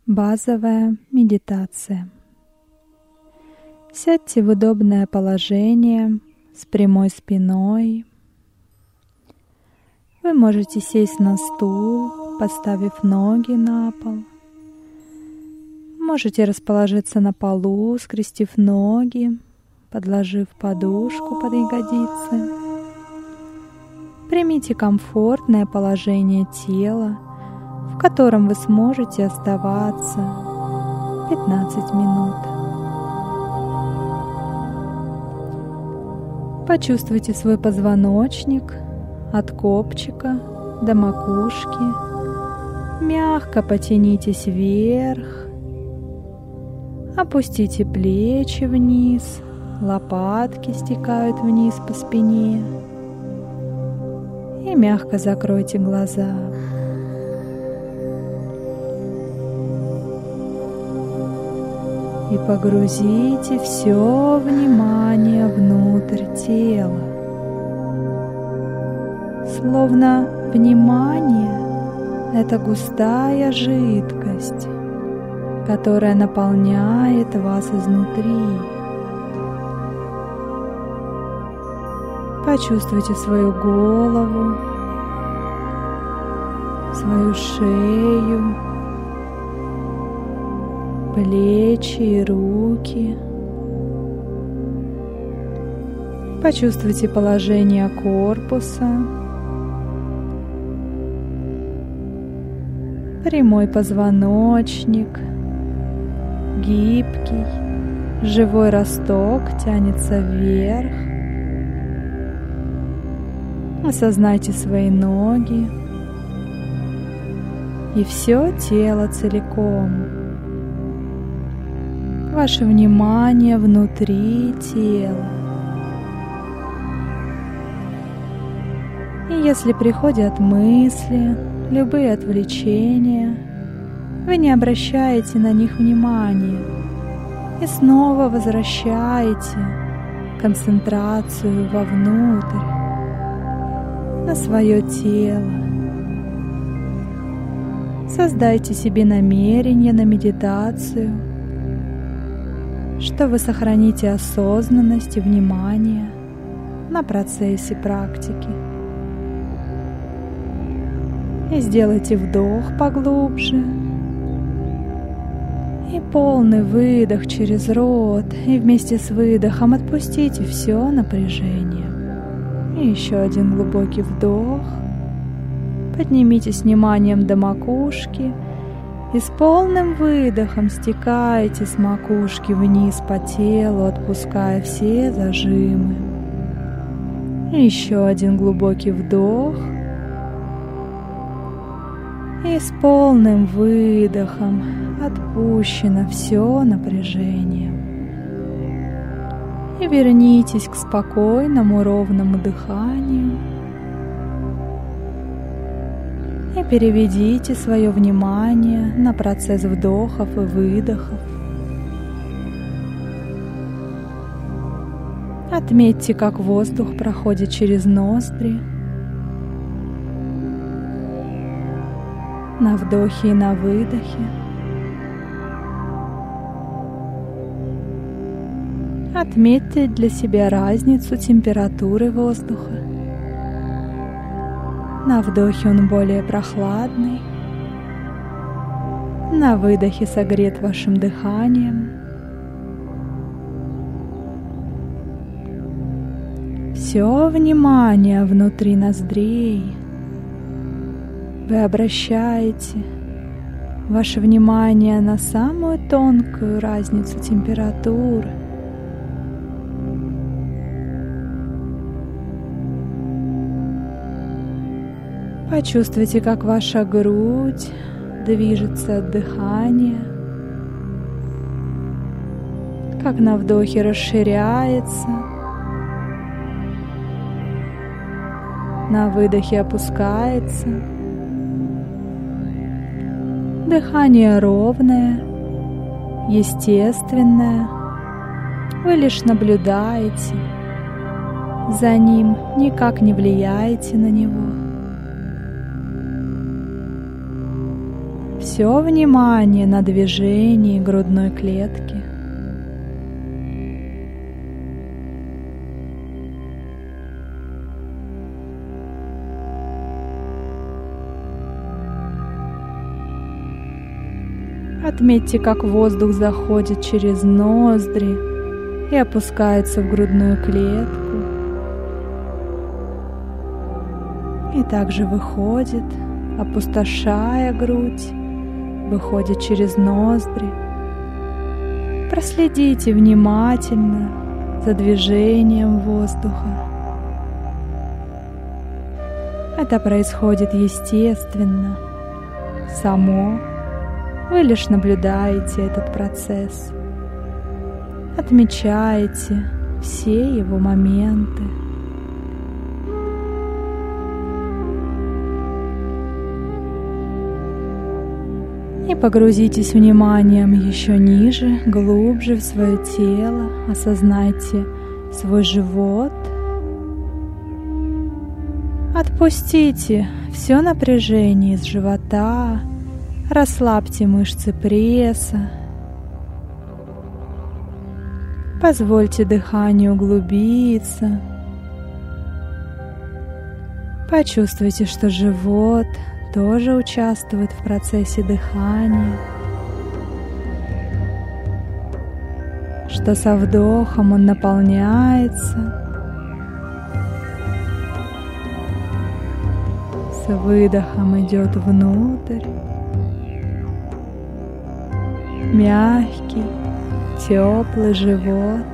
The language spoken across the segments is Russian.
Базовая медитация. Сядьте в удобное положение с прямой спиной. Вы можете сесть на стул, поставив ноги на пол. Можете расположиться на полу, скрестив ноги, подложив подушку под ягодицы. Примите комфортное положение тела, в котором вы сможете оставаться 15 минут. Почувствуйте свой позвоночник от копчика до макушки. Мягко потянитесь вверх. Опустите плечи вниз, лопатки стекают вниз по спине. И мягко закройте глаза. И погрузите все внимание внутрь тела. Словно внимание — это густая жидкость, которая наполняет вас изнутри. Почувствуйте свою голову, свою шею, плечи и руки. Почувствуйте положение корпуса, прямой позвоночник, гибкий, живой росток тянется вверх. Осознайте свои ноги и все тело целиком. Ваше внимание внутри тела. И если приходят мысли, любые отвлечения, вы не обращаете на них внимания и снова возвращаете концентрацию вовнутрь, на свое тело. Создайте себе намерение на медитацию, что вы сохраните осознанность и внимание на процессе практики. И сделайте вдох поглубже и полный выдох через рот, и вместе с выдохом отпустите все напряжение. И еще один глубокий вдох. Поднимитесь вниманием до макушки и с полным выдохом стекайте с макушки вниз по телу, отпуская все зажимы. И еще один глубокий вдох. И с полным выдохом отпущено все напряжение. И вернитесь к спокойному ровному дыханию. И переведите свое внимание на процесс вдохов и выдохов. Отметьте, как воздух проходит через ноздри. На вдохе и на выдохе. Отметьте для себя разницу температуры воздуха. На вдохе он более прохладный, на выдохе согрет вашим дыханием. Все внимание внутри ноздрей вы обращаете ваше внимание на самую тонкую разницу температуры. Почувствуйте, как ваша грудь движется от дыхания, как на вдохе расширяется, на выдохе опускается. Дыхание ровное, естественное. Вы лишь наблюдаете за ним, никак не влияете на него. все внимание на движении грудной клетки. Отметьте, как воздух заходит через ноздри и опускается в грудную клетку, и также выходит, опустошая грудь, выходит через ноздри. Проследите внимательно за движением воздуха. Это происходит естественно, само. Вы лишь наблюдаете этот процесс, отмечаете все его моменты. И погрузитесь вниманием еще ниже, глубже в свое тело, осознайте свой живот. Отпустите все напряжение из живота. Расслабьте мышцы пресса. Позвольте дыханию углубиться. Почувствуйте, что живот тоже участвует в процессе дыхания, что со вдохом он наполняется, с выдохом идет внутрь. Мягкий, теплый живот.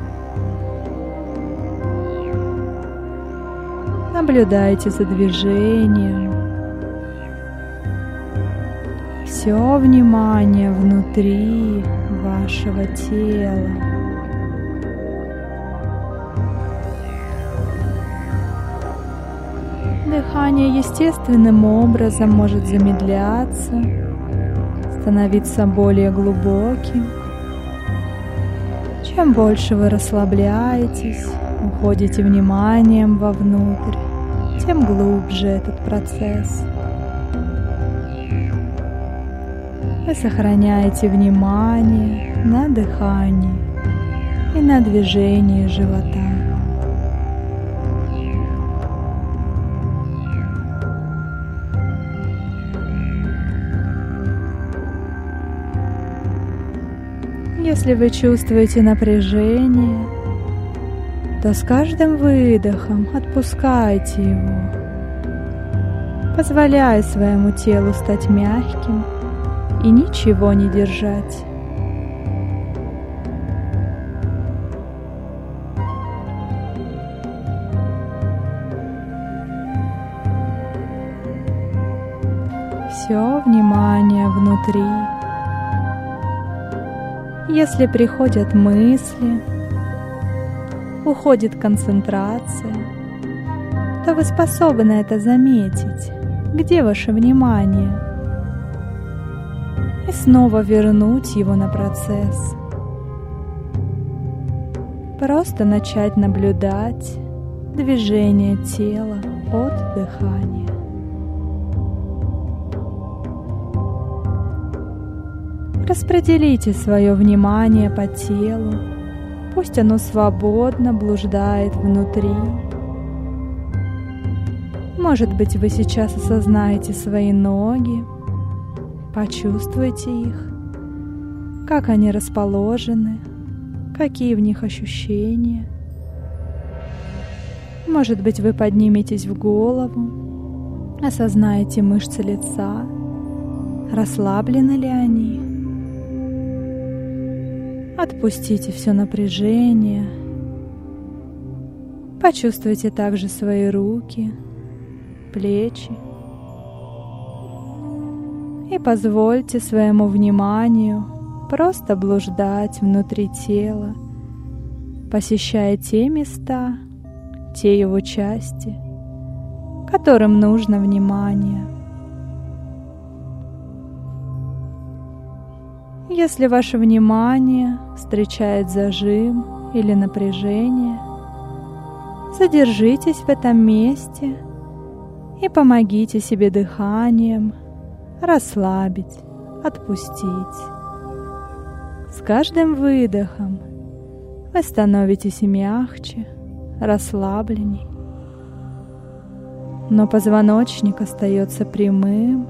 Наблюдайте за движением. Все внимание внутри вашего тела. Дыхание естественным образом может замедляться, становиться более глубоким. Чем больше вы расслабляетесь, уходите вниманием вовнутрь, тем глубже этот процесс. Вы сохраняете внимание на дыхании и на движении живота. Если вы чувствуете напряжение, то с каждым выдохом отпускайте его, позволяя своему телу стать мягким и ничего не держать. Все внимание внутри. Если приходят мысли, уходит концентрация, то вы способны это заметить. Где ваше внимание? И снова вернуть его на процесс. Просто начать наблюдать движение тела от дыхания. Распределите свое внимание по телу, пусть оно свободно блуждает внутри. Может быть, вы сейчас осознаете свои ноги, почувствуйте их, как они расположены, какие в них ощущения. Может быть, вы подниметесь в голову, осознаете мышцы лица, расслаблены ли они. Отпустите все напряжение. Почувствуйте также свои руки, плечи. И позвольте своему вниманию просто блуждать внутри тела, посещая те места, те его части, которым нужно внимание. Если ваше внимание встречает зажим или напряжение, задержитесь в этом месте и помогите себе дыханием расслабить отпустить. С каждым выдохом вы становитесь мягче, расслабленней, но позвоночник остается прямым,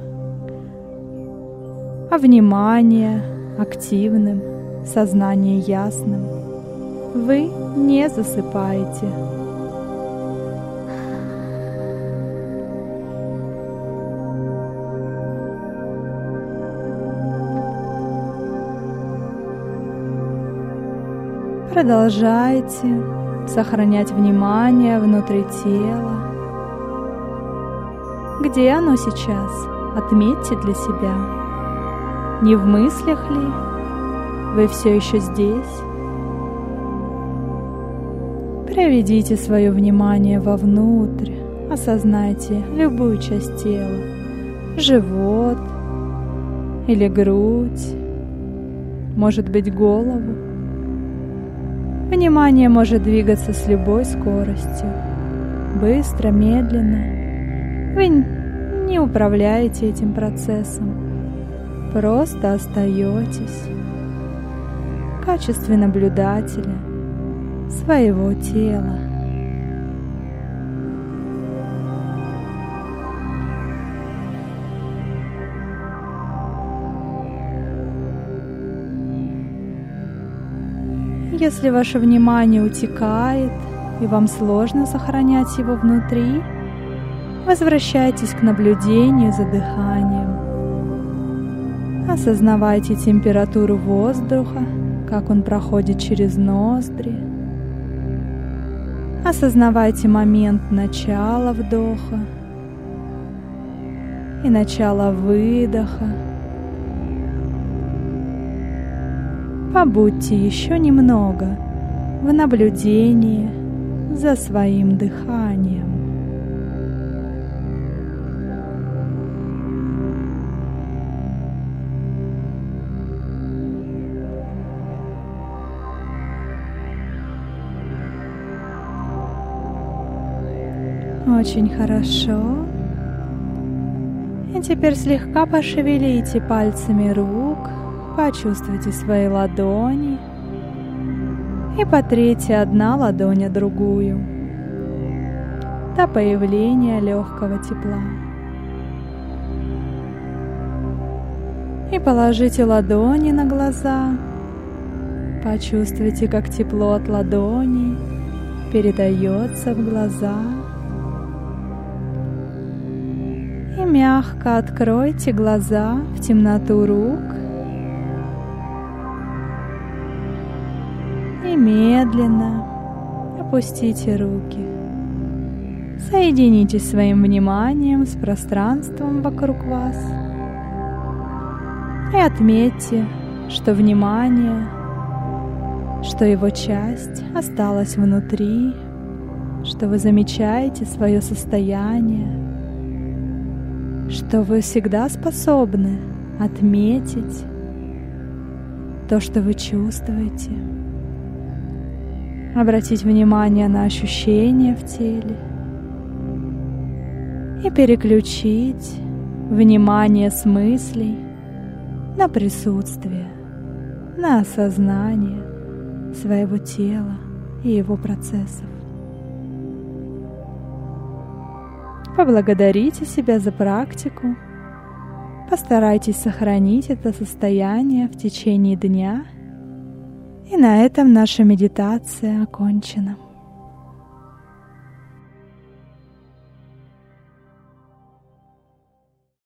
а внимание активным, сознание ясным. Вы не засыпаете. Продолжайте сохранять внимание внутри тела. Где оно сейчас? Отметьте для себя. Не в мыслях ли? Вы все еще здесь? Приведите свое внимание вовнутрь. Осознайте любую часть тела. Живот или грудь. Может быть, голову. Внимание может двигаться с любой скоростью. Быстро, медленно. Вы не управляете этим процессом. Просто остаетесь в качестве наблюдателя своего тела. Если ваше внимание утекает и вам сложно сохранять его внутри, возвращайтесь к наблюдению за дыханием. Осознавайте температуру воздуха, как он проходит через ноздри. Осознавайте момент начала вдоха и начала выдоха. Побудьте еще немного в наблюдении за своим дыханием. Очень хорошо. И теперь слегка пошевелите пальцами рук. Почувствуйте свои ладони и потрите одна ладонь о другую до появления легкого тепла. И положите ладони на глаза. Почувствуйте, как тепло от ладоней передается в глаза. И мягко откройте глаза в темноту рук. И медленно опустите руки. Соединитесь своим вниманием с пространством вокруг вас. И отметьте, что внимание, что его часть осталась внутри, что вы замечаете свое состояние, что вы всегда способны отметить то, что вы чувствуете. Обратить внимание на ощущения в теле и переключить внимание с мыслей на присутствие, на осознание своего тела и его процессов. Поблагодарите себя за практику. Постарайтесь сохранить это состояние в течение дня. И на этом наша медитация окончена.